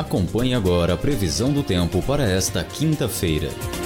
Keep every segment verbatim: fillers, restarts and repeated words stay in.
Acompanhe agora a previsão do tempo para esta quinta-feira.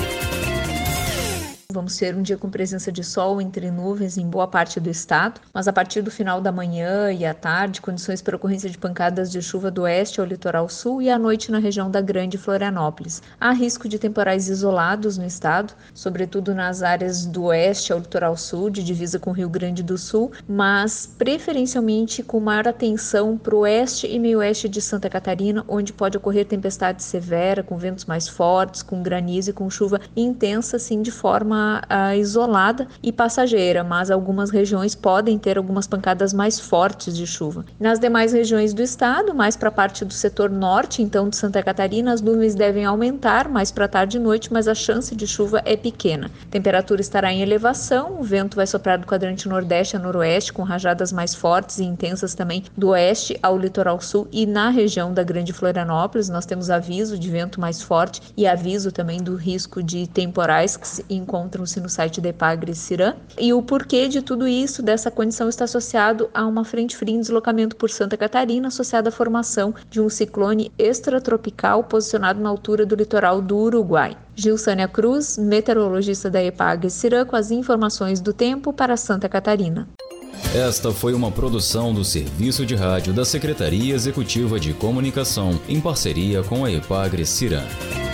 Vamos ter um dia com presença de sol entre nuvens em boa parte do estado, mas a partir do final da manhã e à tarde, condições para ocorrência de pancadas de chuva do oeste ao litoral sul e à noite na região da Grande Florianópolis. Há risco de temporais isolados no estado, sobretudo nas áreas do oeste ao litoral sul, de divisa com o Rio Grande do Sul, mas preferencialmente com maior atenção para o oeste e meio oeste de Santa Catarina, onde pode ocorrer tempestade severa, com ventos mais fortes, com granizo e com chuva intensa, assim, de forma Uh, isolada e passageira, mas algumas regiões podem ter algumas pancadas mais fortes de chuva. Nas demais regiões do estado, mais para a parte do setor norte, então de Santa Catarina, as nuvens devem aumentar mais para tarde e noite, mas a chance de chuva é pequena. A temperatura estará em elevação, o vento vai soprar do quadrante nordeste a noroeste, com rajadas mais fortes e intensas também do oeste ao litoral sul e na região da Grande Florianópolis. Nós temos aviso de vento mais forte e aviso também do risco de temporais que se encontram encontram-se no site da Epagre-Cirã. E o porquê de tudo isso, dessa condição, está associado a uma frente fria em deslocamento por Santa Catarina, associada à formação de um ciclone extratropical posicionado na altura do litoral do Uruguai. Gilsânia Cruz, meteorologista da Epagre-Cirã, com as informações do tempo para Santa Catarina. Esta foi uma produção do Serviço de Rádio da Secretaria Executiva de Comunicação, em parceria com a Epagre-Cirã.